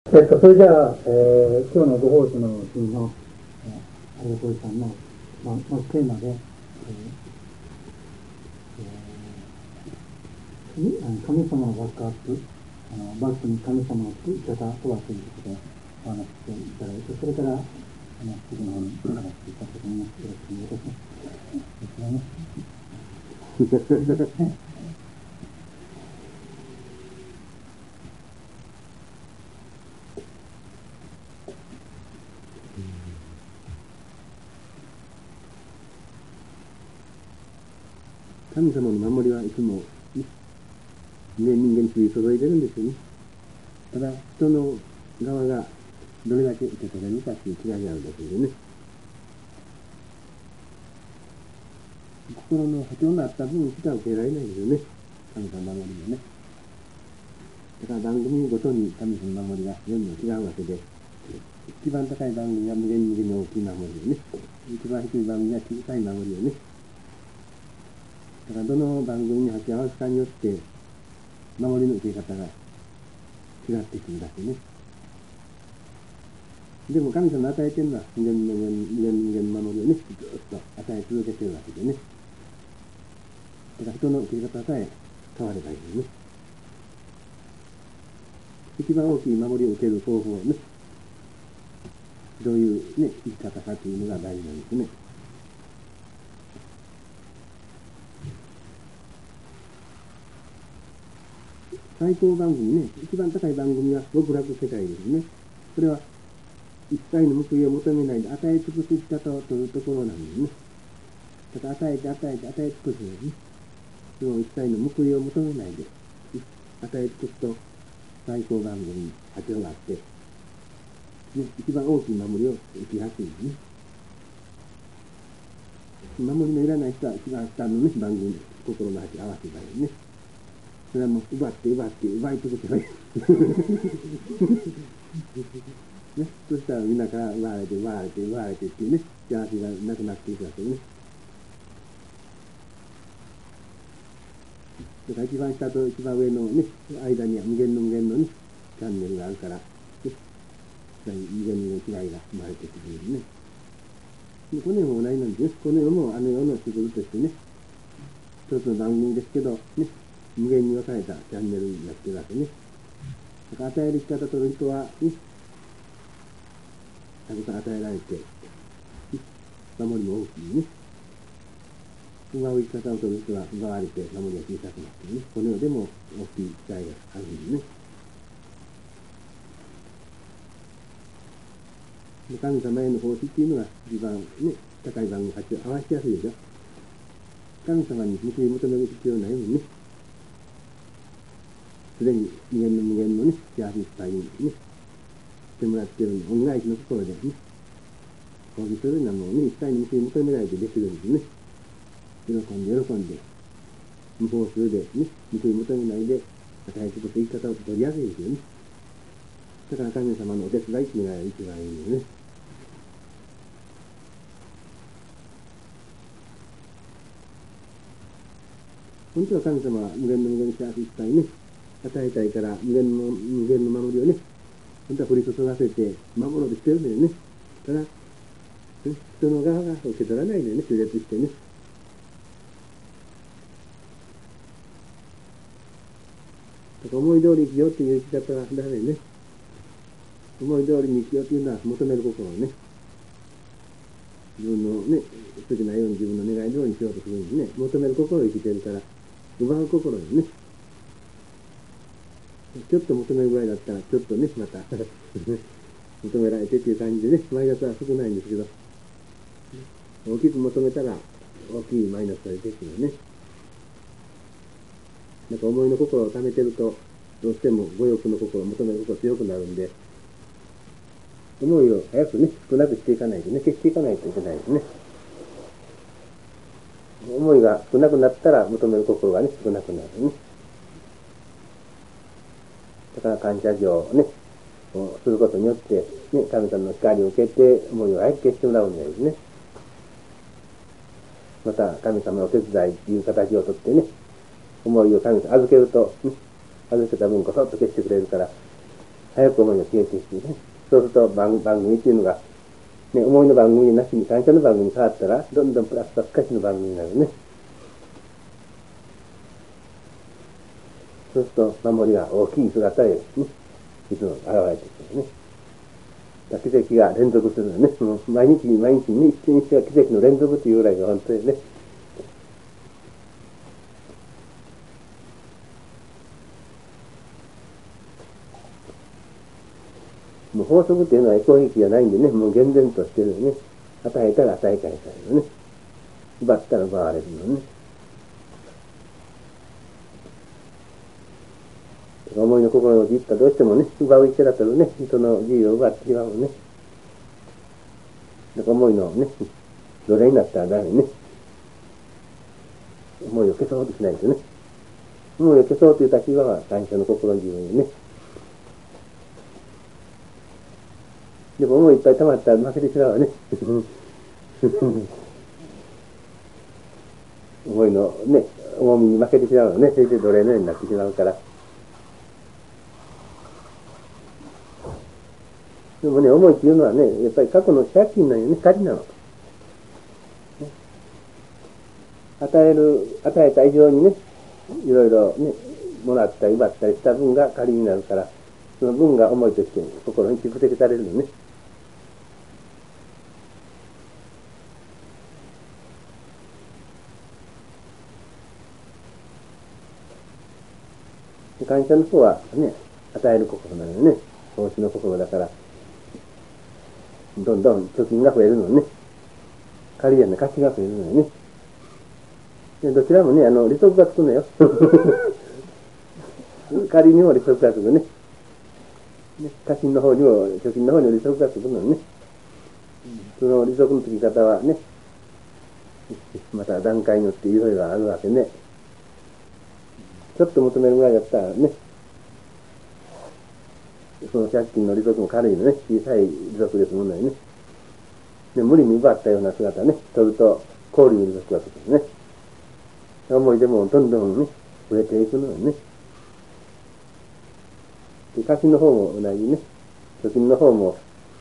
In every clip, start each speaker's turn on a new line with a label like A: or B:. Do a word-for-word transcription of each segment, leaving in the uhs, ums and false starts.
A: えっと、それじゃあ、えー、今日のご奉仕の日の、えー、有田浩さんの、まあ、まあ、テーマで、えーえー、神様のバックアップ、あのバックに神様の作り方とはということでお話していただいて、それから、あの、次の方に話していただきたいと思います。よろしくお願いいたします。
B: 神様の守りはいつも、ね、人間に注いでるんですよね。ただ、人の側がどれだけ受け取れるかという違いがあるだけでね。心の波長のあった分しか受けられないですよね。神様の守りはね。だから番組ごとに神様の守りが全部違うわけで、一番高い番組は無限無限の大きい守りをね。一番低い番組は小さい守りをね。だからどの番組に履き合わすかによって守りの受け方が違ってくるだけね。でも神様の与えてるのは無限無限無限無限の守りをね、ずっと与え続けてるわけでね。だから人の受け方さえ変わればいいよね。一番大きい守りを受ける方法をね、どういうね、生き方かというのが大事なんですね。最高番組ね、一番高い番組は極楽世界ですね。これは一切の報いを求めないで与え尽くす生き方をというところなんですね。だから与えて与えて与え尽くすよね。その一切の報いを求めないで与え尽くすと最高番組に波長があって、ね、一番大きい守りを受けやすいですね。守りのいらない人は一番下のね、番組に心の波を合わせばいいね。それはもう奪って奪って奪い尽くせばいい。ね、そしたらみんなから奪われて奪われて奪われてっていうね、幸せがなくなっていくわけね。だから一番下と一番上のね、間には無限の無限のね、チャンネルがあるから、ね、無限の違いが生まれてくるね。この世も同じなんです。この世もあの世の仕事としてね、一つの番組ですけど、ね、無限に分かれたチャンネルになってるわけね。だから与える生き方とる人は、ね、たくさん与えられて、守りも大きいね。奪う生き方をとる人は奪われて守りが小さくなってね、この世でも大きい違いがあるんですね。で神様への奉仕っていうのが一番ね、高い番組に合わせやすいでしょ。神様に報い求める必要ないもんね。すでに無限の無限のね、幸せいっぱいにね、してもらっている恩返しの心でね、奉仕するのはもうね、一切に報い求めないでできるんですね。喜んで喜んで、無法数でね、報い求めないで、与え尽くす生き方を取りやすいですよね。だから神様のお手伝いっていうのが一番いいよね。本当は神様は無限の無限の幸せいっぱいね、与えたいから無限の無限の守りをね、本当は降り注がせて守ろうとしてるんだよね。ただ、ね、人の側が受け取らないでね、拒絶してね。だから思い通り生きようという生き方はダメね。思い通りに生きようというのは求める心をね、自分のね、好きなように自分の願い通りにしようとするんでね、求める心を生きてるから、奪う心にね、ちょっと求めるぐらいだったら、ちょっとね、また求められてっていう感じでね、マイナスは少ないんですけど、大きく求めたら、大きいマイナスが出てくるね。なんか思いの心を溜めてると、どうしても五欲の心、求める心強くなるんで、思いを早くね、少なくしていかないとね、消していかないといけないですね。思いが少なくなったら求める心がね、少なくなるね。だから感謝状をね、することによって、ね、神様の光を受けて、思いを早く消してもらうんですね。また、神様のお手伝いという形をとってね、思いを神様に預けると、ね、預けた分こそっと消してくれるから、 早く思いが消えていくね。そうすると番組っていうのが、ね、思いの番組なしに感謝の番組に変わったら、どんどんプラスばっかしの番組になるね。そうすると、守りが大きい姿で、ね、いつも現れてくるね。奇跡が連続するのね。もう毎日毎日に一瞬一瞬が奇跡の連続というぐらいが本当にね。もう法則っていうのはエコひいきがないんでね、もう厳然としてるのね。与えたら与え返されるのね。奪ったら奪われるのね。思いの心の実ったどうしてもね、奪う一緒だったらね、人の自由を奪ってしまうのね。だから思いのね、奴隷になったらダメね。思いを消そうとしないとね。思いを消そうという立場は感謝の心自由にね。でも思いいっぱい溜まったら負けてしまうわね。思いのね、重みに負けてしまうわね。それで奴隷のようになってしまうから。でもね、思いっていうのはね、やっぱり過去の借金のように借りなの。ね、与える、与えた以上にね、いろいろね、もらったり奪ったりした分が借りになるから、その分が思いとして心に蓄積されるのね。感謝の方はね、与える心なのよね。奉仕の心だから、どんどん貯金が増えるのね。借りやの貸しが増えるのよね。でどちらもね、あの、利息がつくのよ。借りにも利息がつくね。ね、貸しの方にも、貯金の方にも利息がつくのね。その利息のつき方はね、また段階によっていろいろあるわけね。ちょっと求めるぐらいだったらね、その借金の利息も軽いのね、小さい利息ですもんね。で、無理に奪ったような姿ね、取ると、氷の利息がつくのね。思いでもどんどんね、増えていくのよね。で、貸しの方も同じね、貯金の方も、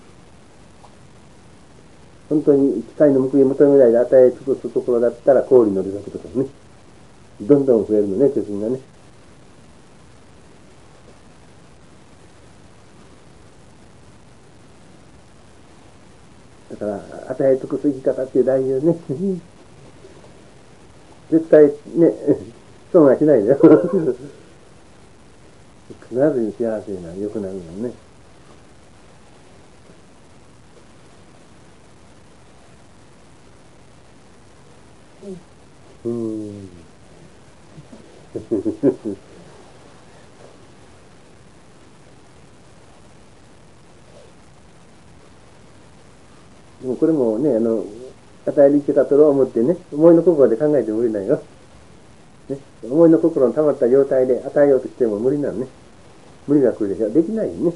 B: 本当に機械の報い求めないで与え尽くすところだったら氷の利息とかね、どんどん増えるのね、貯金がね。だから、与え尽くす生き方っていう大事よね。絶対ね、損はしないでよ。必ずに幸せになる、良くなるのね。うん。でもこれもね、あの、与える生き方と思ってね、思いの心で考えても無理ないよ。ね、思いの心の溜まった状態で与えようとしても無理なのね。無理が来るでしょ。できないよね。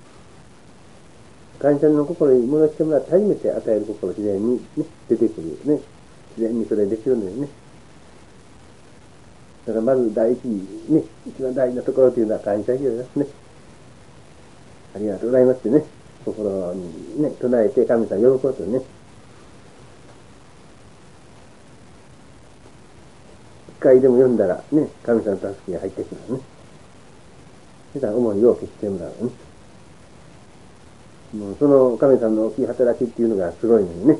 B: 感謝の心に戻してもらって初めて与える心自然に、ね、出てくるよね。自然にそれできるんだよね。だからまず第一に、ね、一番大事なところというのは感謝しようよね。ありがとうございますってね、心にね、唱えて神様を喜ぶとね。一回でも読んだらね、神様の助けが入ってくるのね。そしたら思いを消してもらうのね。もうその神様の大きい働きっていうのがすごいのにね。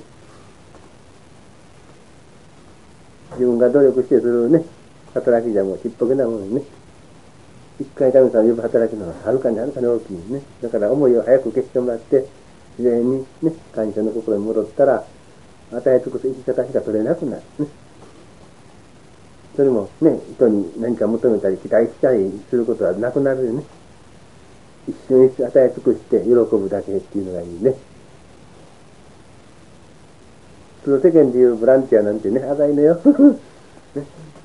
B: 自分が努力してするね、働きじゃもうちっぽけなものにね。一回神様を呼ぶ働きのははるかにはるかに大きいね。だから思いを早く消してもらって、自然にね、感謝の心に戻ったら、与え尽くす生き方しか取れなくなるね。それもね、人に何か求めたり期待したりすることはなくなるよね。一瞬一瞬与え尽くして喜ぶだけっていうのがいいね。その世間でいうボランティアなんてね、浅いのよ。ね、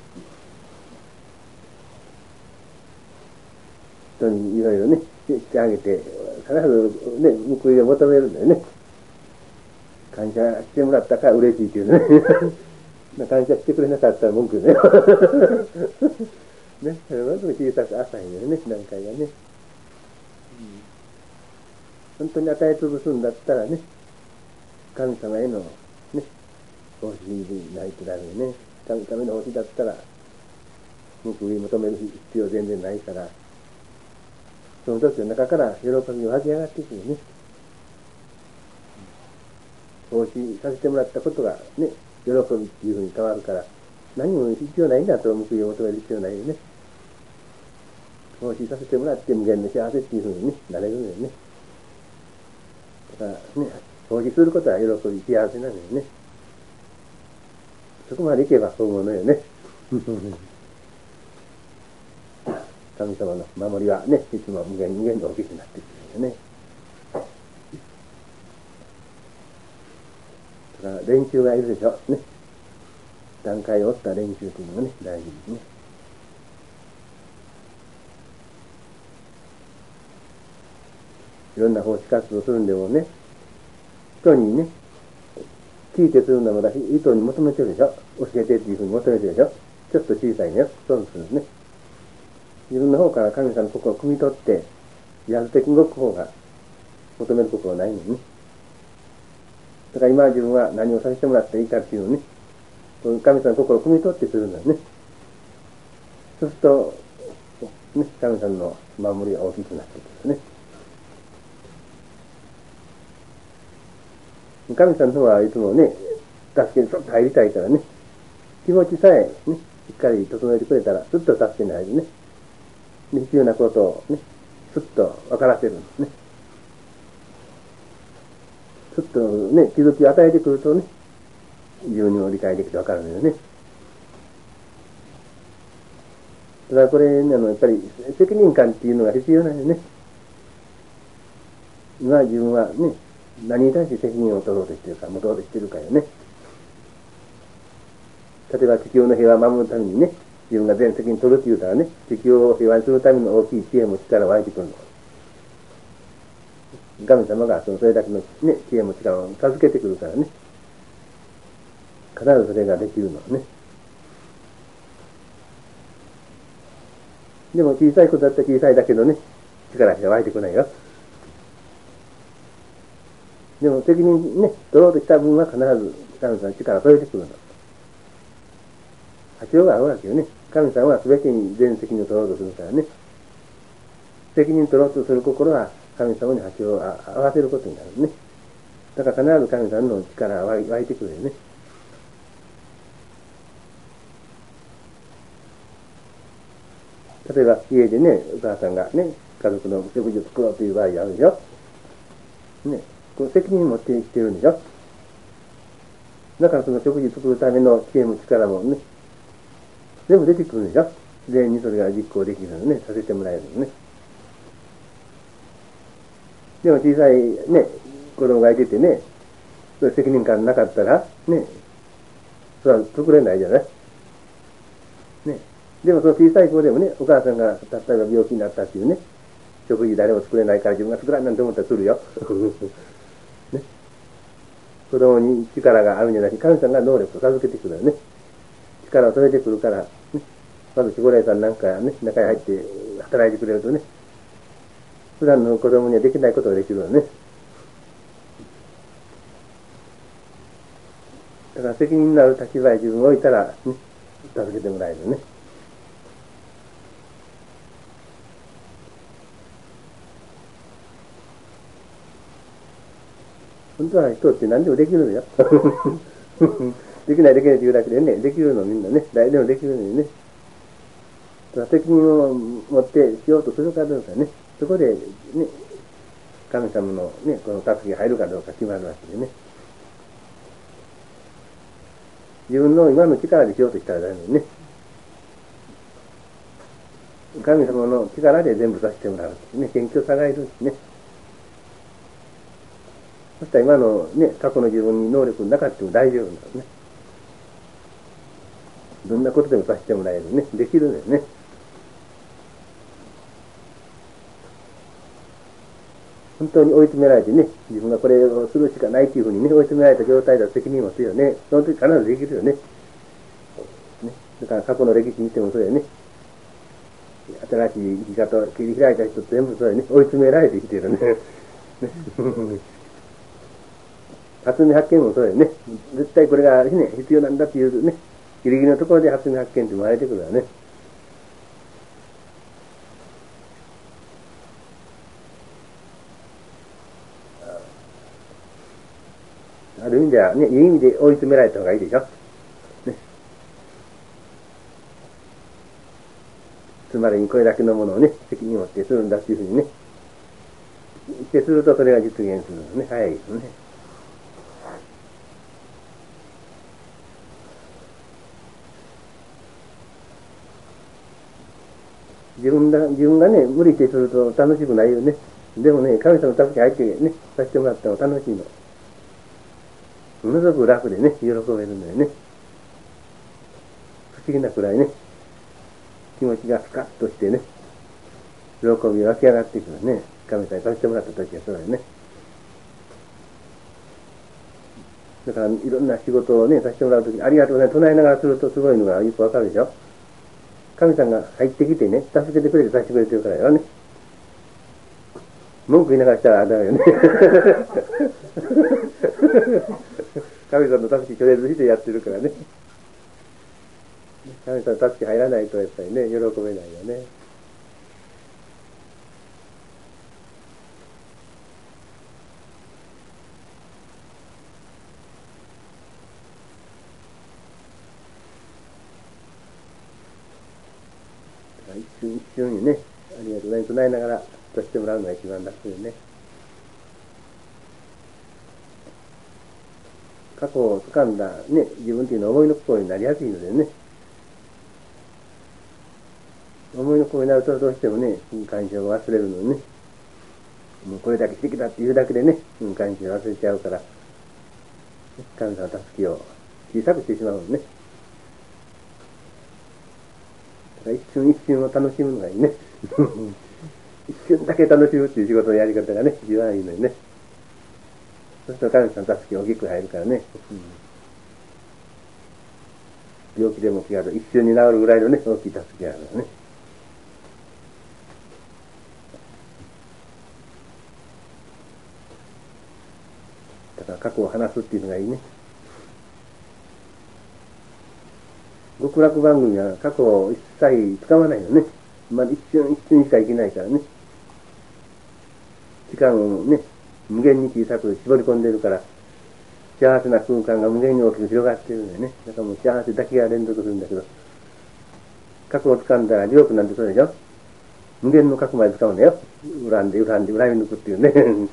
B: 人にいろいろね、してあげて、必ずね、報いを求めるんだよね。感謝してもらったから嬉しいっていうね。感謝してくれなかったら文句ね。ね、それは小さく浅いよね、段階がね。 本当に与え潰すんだったらね、神様へのね、奉仕にないとダメね。神様への奉仕だったら、報い求める必要全然ないから、その時の中から喜びが湧き上がってくるね。奉仕させてもらったことがね、喜びっていうふうに変わるから、何も必要ないんだと報いを求める必要ないよね。奉仕させてもらって無限の幸せっていうふうに、ね、なれるのよね。だからね、奉仕することは喜び、幸せなのよね。そこまでいけば本物よね。神様の守りはね、いつも無限無限に大きくなってくるよね。だから練習がいるでしょ。ね。段階を追った練習というのがね、大事ですね。いろんな奉仕活動するんでもね、人にね、聞いてするのもだし、人に求めてるでしょ。教えてっていうふうに求めてるでしょ。ちょっと小さいのよ。そうするんですね。自分の方から神様の心を汲み取って、やる的に動く方が求めることはないのにね。だから今自分は何をさせてもらっていいかっていうのをね、神様の心を汲み取ってするんだよね。そうすると、ね、神様の守りが大きくなってくるね。神様の方はいつもね、助けにそっと入りたいからね、気持ちさえね、しっかり整えてくれたら、すっと助けに入るね。必要なことをね、すっと分からせるんですね。すっとね、気づきを与えてくるとね、自分にも理解できて分かるのよね。だからこれ、あの、やっぱり責任感っていうのが必要なんよね。今自分はね、何に対して責任を取ろうとしているか、持とうとしているかよね。例えば地球の平和を守るためにね、自分が全責任取るって言うたらね、地球を平和にするための大きい知恵も力湧いてくるの。神様がそのそれだけのね、知恵も力を授けてくるからね。必ずそれができるのね。でも小さいことだったら小さいだけどね、力が湧いてこないよ。でも責任ね、取ろうとした分は必ず神様の力を添えてくるの。波長があるわけよね。神様は全てに全責任を取ろうとするからね。責任取ろうとする心は神様に波長を合わせることになるね。だから必ず神様の力が湧いてくるよね。例えば家でね、お母さんがね、家族の食事を作ろうという場合があるでしょ。ね、この責任を持ってきてるんでしょ。だからその食事を作るための知恵も力もね、全部出てくるんでしょ。全員にそれが実行できるのね、させてもらえるのね。でも小さいね、子供がいててね、それ責任感なかったら、ね、それは作れないじゃない。ね。でもその小さい子でもね、お母さんが例えば病気になったっていうね、食事誰も作れないから自分が作らんなんて思ったらするよ。ね。子供に力があるんじゃなくて、神様が能力を授けてくるよね。力を添えてくるから、ね、まず守護霊さんなんかね、中に入って働いてくれるとね、普段の子供にはできないことができるよね。だから責任のある立場へ自分を置いたら、ね、助けてもらえるね。本当は人って何でもできるのよ。できないできないというだけでね、できるのみんなね、誰でもできるのにね。責任を持ってしようとするかどうかね、そこでね、神様のね、この助けが入るかどうか決まるわけでね。自分の今の力でしようとしたらダメね。神様の力で全部させてもらうね、謙虚さがいるんですね。そしたら今のね、過去の自分に能力なかったも大丈夫なんですね。どんなことでもさせてもらえるね、できるんだよね。本当に追い詰められてね、自分がこれをするしかないというふうにね、追い詰められた状態では責任を持つよね。その時必ずできるよね。ね、だから過去の歴史見てもそうやね。新しい生き方を切り開いた人全部そうやね、追い詰められて生きてるね。 初見発見もそうだよね。絶対これが、ね、必要なんだっていうね、ギリギリのところで初見発見って生まれてくるわね。ある意味ではね、いい意味で追い詰められた方がいいでしょ。ね、つまりにこれだけのものをね、責任を負ってするんだっていうふうにね、してするとそれが実現するのね、早いですね。自分だ、自分がね、無理してすると楽しくないよね。でもね、神様の助け入ってね、させてもらったら楽しいの。ものすごく楽でね、喜べるのよね。不思議なくらいね、気持ちがスカッとしてね、喜び湧き上がってくるね。神様にさせてもらった時はそうだよね。だからいろんな仕事をね、させてもらうとき、ありがとうね、唱えながらするとすごいのがよくわかるでしょ。神さんが入ってきてね、助けてくれてさせてくれてるからよね。文句言いながらしたらあだよね。神さんの助けとりあえずしてやってるからね。神さんの助け入らないとやっぱりね、喜べないよね。一瞬一瞬にね、ありがとうございます。唱えながらさせてもらうのが一番楽よね。過去を掴んだね、自分っていうのは思いの心になりやすいのでね。思いの心になるとどうしてもね、感情を忘れるのね。もうこれだけしてきたっていうだけでね、感情を忘れちゃうから、神様の助けを小さくしてしまうのね。だから一瞬一瞬を楽しむのがいいね。一瞬だけ楽しむっていう仕事のやり方がね、一番いいのよね。そうすると神様の助け大きく入るからね。病気でも違うと一瞬に治るぐらいのね、大きい助けがあるからね。だから過去を話すっていうのがいいね。極楽番組は過去を一切使わないよね。まあ、一瞬一瞬しか生きないからね。時間をね、無限に小さく絞り込んでるから、幸せな空間が無限に大きく広がっているんだよね。だからもう幸せだけが連続するんだけど、過去を掴んだら地獄なんてそうでしょ。無限の過去まで使うんだよ。恨んで恨んで恨み抜くっていうね。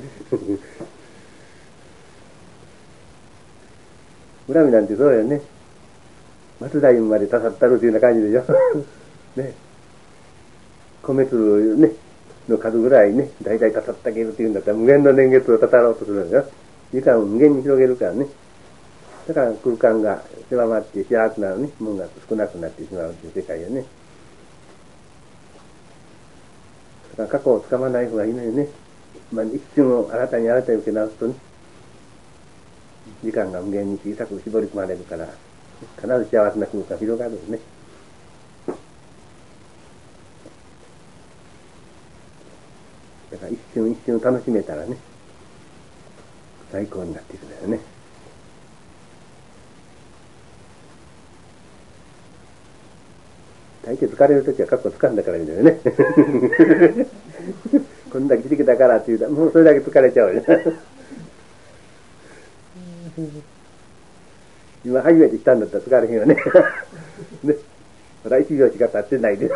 B: 恨みなんてそうだよね。松平までたさったるというような感じでしょ。ね。米粒ね、の数ぐらいね、大体たさったけるっていうんだったら無限の年月をたたろうとするんだよ。時間を無限に広げるからね。だから空間が狭まって幸せなのね、ものが少なくなってしまうという世界よね。だから過去をつかまない方がいいのよね。まあ、一瞬を新たに新たに受け直すとね、時間が無限に小さく絞り込まれるから、必ず幸せな空間が広がるよね。だから一瞬一瞬楽しめたらね、最高になっていくんだよね。大抵疲れるときは過去を掴んだからいいんだよね。こんだけしてきたからって言うと、もうそれだけ疲れちゃうよ。今初めて来たんだったら疲れへんよね。ね。まだ一秒しか経ってないで。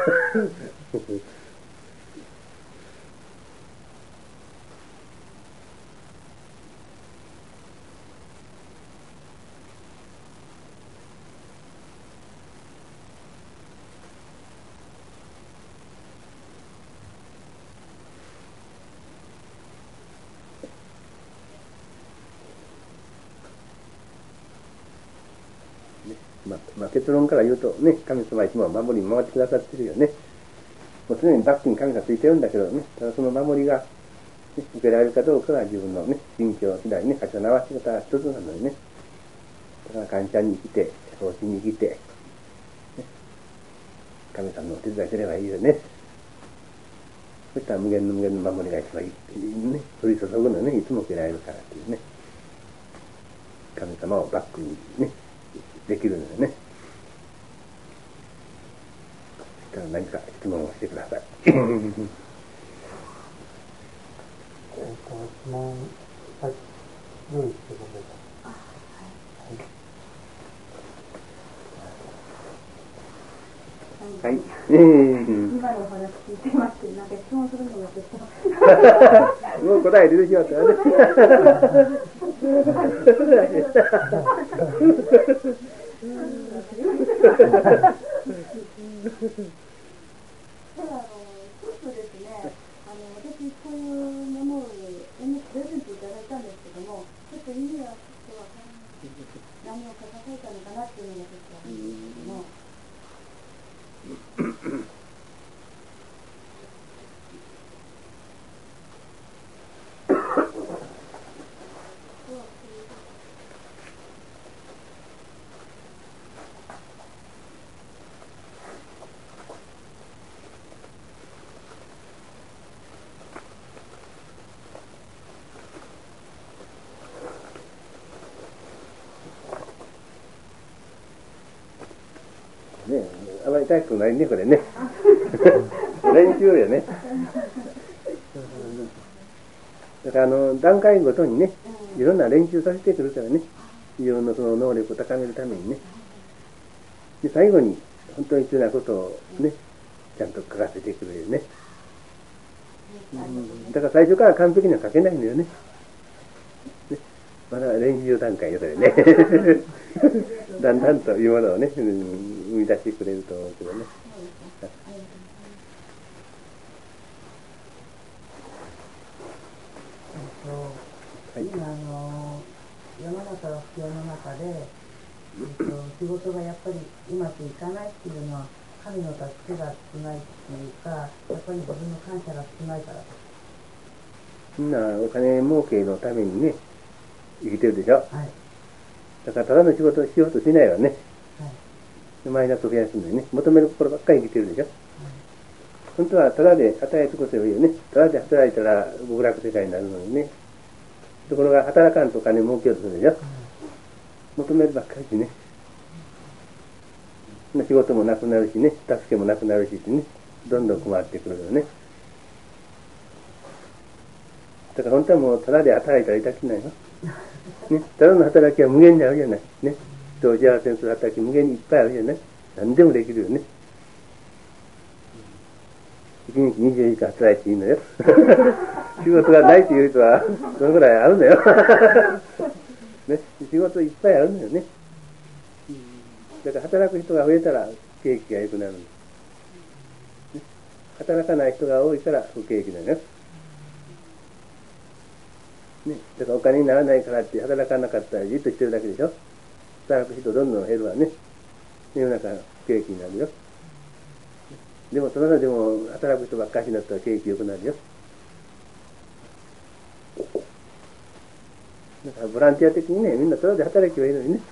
B: まあ、まあ、結論から言うとね、神様はいつも守りに回ってくださってるよね。もう常にバックに神がついてるんだけどね、ただその守りが、ね、受けられるかどうかが自分のね、心境次第ね、立ち直し方が一つなのよね。だから感謝に生きて、奉仕に生きて、ね、神様のお手伝いすればいいよね。 そしたら無限の無限の守りが一番いいっていうね、降り注ぐのね、いつも受けられるからっていうね、神様をバックにね、できるのでね。そしたら何か質問をしてください。えっと、
A: 質問、はい、用意してください。
C: はい、今のお話聞いてますけど、なんか質問するのがちょっと
B: もう答え出てしまったよね。
C: 私こういうものをプレゼントいただいたんですけども、ちょっと意味はちょっとわからない。何を書かされたのかなっていうのがちょっとあるんですけども。
B: ね、あまり大くないね、これね。練習やね。だからあの段階ごとにね、いろんな練習させてくるからね、自分のその能力を高めるためにね。で最後に本当に必要なことをね、ちゃんと書かせてくれるね。うん、だから最初から完璧には書けないんだよね。ね、まだ練習段階よ、それね。だんだんというものをね、うん、生み出してくれると思うけどね。
D: はい、今あの世の中の不況の中で、えっと、仕事がやっぱりうまくいかないっていうのは神の助けが少ないっていうか、やっぱり自分の感謝が少ないからです。
B: みんなお金儲けのためにね、生きてるでしょ。
D: はい、
B: だからただの仕事をしようとしないわね。
D: はい、
B: マイナスを増やすのにね、求める心ばっかり生きてるでしょ。はい、本当はただで与えることよりよね、ただで働いたら極楽世界になるのにね。ところが働かんとお金儲けようとするでしょ。はい、求めるばっかりしね。仕事もなくなるしね、助けもなくなるしね、どんどん困ってくるよね。だから本当はもうただで働いたらいたくないよ。ね、ただの働きは無限にあるじゃない。ね、人を幸せにする働き無限にいっぱいあるじゃない。何でもできるよね。一日にじゅうよじかん働いていいのよ。仕事がないという人はどのぐらいあるのよ。ね、仕事いっぱいあるのよね。だから働く人が増えたら景気が良くなるんです。ね、働かない人が多いから不景気なのよ。ね、だからお金にならないからって働かなかったらじっとしてるだけでしょ。働く人どんどん減るわね。世の中の景気になるよ。でもその中でも働く人ばっかりになったら景気良くなるよ。だからボランティア的にね、みんなただで働けばいいのにね。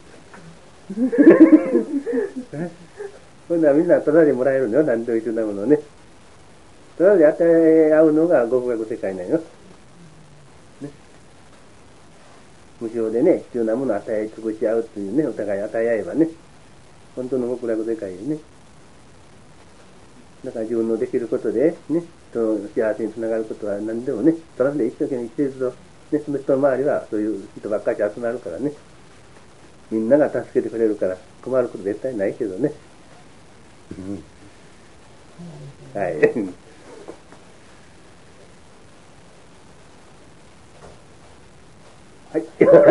B: そんなみんなただでもらえるのよ、何でも必要なものをね。ただで与え合うのが極楽世界なのよ。ね、無償でね、必要なものを与え尽くし合うというね、お互い与え合えばね、本当の極楽世界よね。だから自分のできることでね、人の幸せにつながることは何でもね、ただで一生懸命生きていると、ね、その人の周りはそういう人ばっかり集まるからね、みんなが助けてくれるから困ること絶対ないけどね。はい。はい。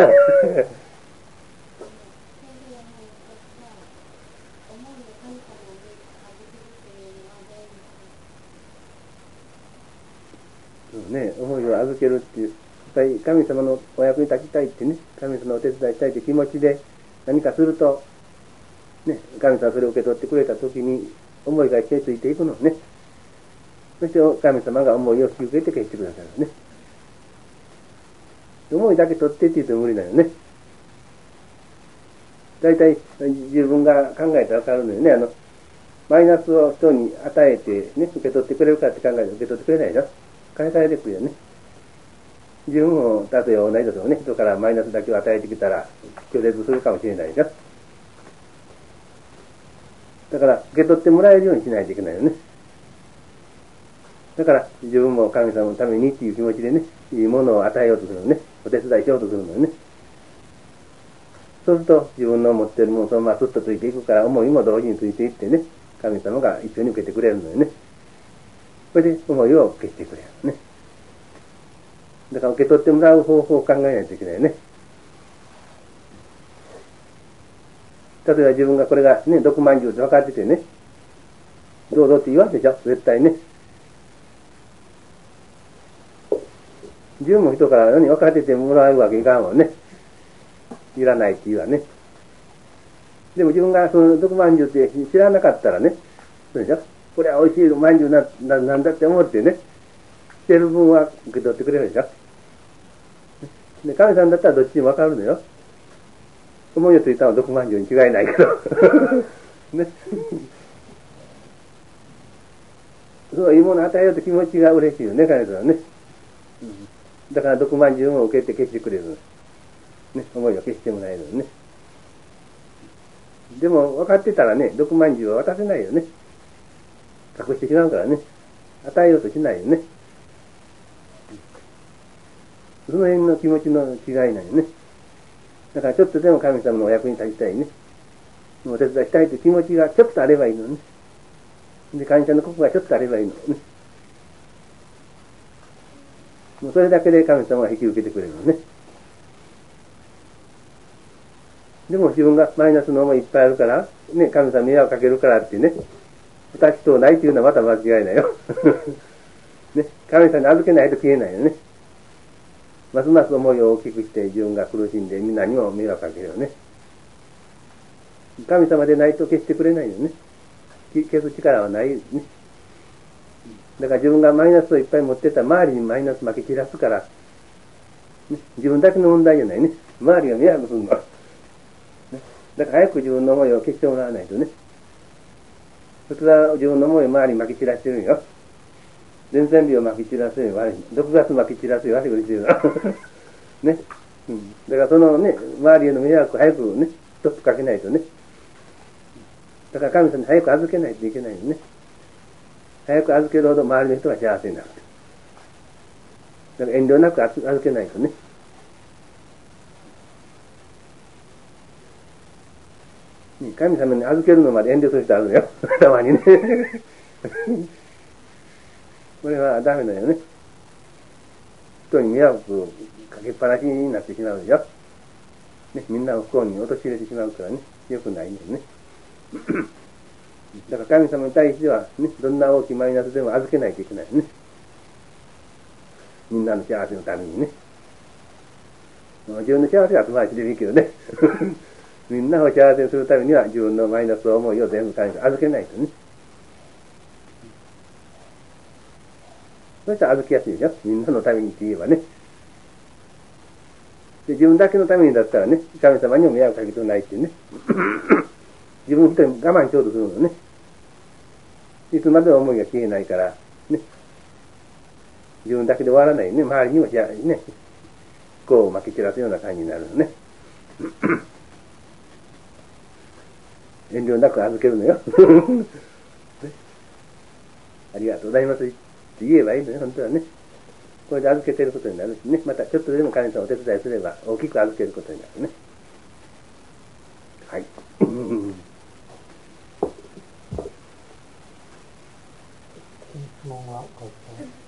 B: ね、思いを預けるっていう、やっぱり神様のお役に立ちたいってね、神様のお手伝いしたいという気持ちで何かすると、ね、神様がそれを受け取ってくれたときに思いが消えついていくのね。そして神様が思いを引き受けて消してくださるね。思いだけ取ってって言っても無理だよね。だいたい自分が考えてわかるのよね。あの
E: マイナスを人に与えてね、受け取ってくれるかって考えて受け取ってくれないでしょ。返されてくるよね。自分も例えば同じことをね、人からマイナスだけを与えてきたら拒絶するかもしれないでしょ。だから受け取ってもらえるようにしないといけないよね。だから自分も神様のためにっていう気持ちでね、いいものを与えようとするのね、お手伝いしようとするのよね。そうすると自分の持っているものそのまますっとついていくから、思いも同時についていってね、神様が一緒に受けてくれるのよね。それで思いを消してくれるのね。だから受け取ってもらう方法を考えないといけないよね。例えば自分がこれがね、毒まんじゅうって分かっててね、どうぞって言わんでしょ、絶対ね。自分も人から何分かっててもらうわけいかんわね。いらないって言うわね。でも自分がその毒まんじゅうって知らなかったらね、そうでしょ、これは美味しいまんじゅうな、な、なんだって思ってね、してる分は受け取ってくれるでしょ。で、神さんだったらどっちにも分かるのよ。思いをついたのは毒まんじゅうに違いないけど。ね。そういうものを与えようと気持ちが嬉しいよね、神さんはね。だから毒まんじゅうを受けて消してくれる。ね、思いを消してもらえるね。でも分かってたらね、毒まんじゅうは渡せないよね。隠してしまうからね。与えようとしないよね。その辺の気持ちの違いなんよね。だからちょっとでも神様のお役に立ちたいね。お手伝いしたいという気持ちがちょっとあればいいのね。で、感謝の心がちょっとあればいいのね。もうそれだけで神様が引き受けてくれるのね。でも自分がマイナスの思いいっぱいあるから、ね、神様に迷惑かけるからってね、私とないっていうのはまた間違いないよ。ね、神様に預けないと消えないよね。ますます思いを大きくして自分が苦しんでみんなにも迷惑かけるよね。神様でないと消してくれないよね。消す力はないね。だから自分がマイナスをいっぱい持ってたら周りにマイナス負け散らすから、ね、自分だけの問題じゃないね。周りが迷惑するの。ね、だから早く自分の思いを消してもらわないとね。普通は自分の思いを周りに巻き散らしてるんよ。伝染病を巻き散らすより悪い。毒ガス巻き散らすより悪いことしてるな。ね。うん。だからそのね、周りへの迷惑を早くね、ストップかけないとね。だから神様に早く預けないといけないよね。早く預けるほど周りの人が幸せになる。だから遠慮なく預けないとね。神様に預けるのまで遠慮する人あるのよ。たまにね。これはダメだよね。人に迷惑をかけっぱなしになってしまうでしょ。ね、みんなを不幸に陥れてしまうからね、よくないんだよね。だから神様に対しては、ね、どんな大きいマイナスでも預けないといけないね。みんなの幸せのためにね。自分の幸せは後回しでいいけどね。みんなを幸せにするためには自分のマイナス思いを全部神様に預けないとね。そしたら預けやすいでしょ。みんなのためにって言えばね。で自分だけのためにだったらね、神様にも迷惑かけてないってね。自分一人我慢しようとするのね。いつまでも思いが消えないからね。自分だけで終わらないね。周りにもしやね、不幸をまき散らすような感じになるのね。遠慮なく預けるのよ。ね、ありがとうございますって言えばいいのよ、本当はね。これで預けてることになるしね。またちょっとでも神様お手伝いすれば大きく預けることになるね。はい。
A: 質問は書いて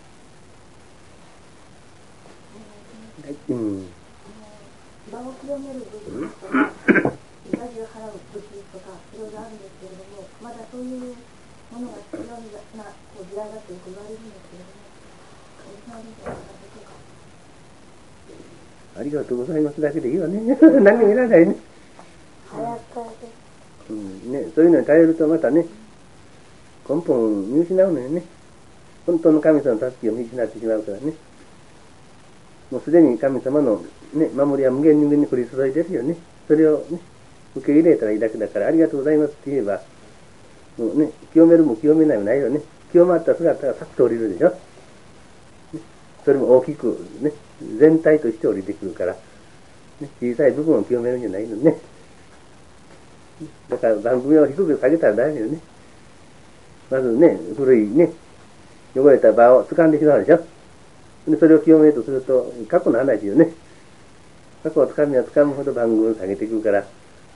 E: はい。うん。
C: 場を清める部分とか、痛みを払う武器とか、いろいろあるんですけれども、まだそういうものが必要なこう時代だとよく言われるんですけれども、おつなりとかでしょうか。
E: ありがとうございますだけでいいわね。何もいらないね。
C: 早く
E: うん、ね、そういうのに頼るとまたね、根本を見失うのよね。本当の神様の助けを見失ってしまうからね。もうすでに神様の、ね、守りは無限に無限に降り注いでるよね。それを、ね、受け入れたらいいだけだから、ありがとうございますって言えば、 もうね、清めるも清めないもないよね。清まった姿がさっと降りるでしょ。それも大きくね、全体として降りてくるから、ね、小さい部分を清めるんじゃないのね。だから番組を低く下げたらダメよね。まずね、古いね、汚れた場を掴んでしまうでしょ。でそれを清めるとすると、過去の話よね。過去を掴みは掴むほど番組を下げてくるから、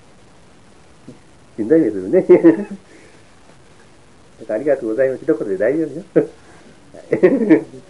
E: しんどい目するね。だからありがとうございます。一言で大丈夫よ。はい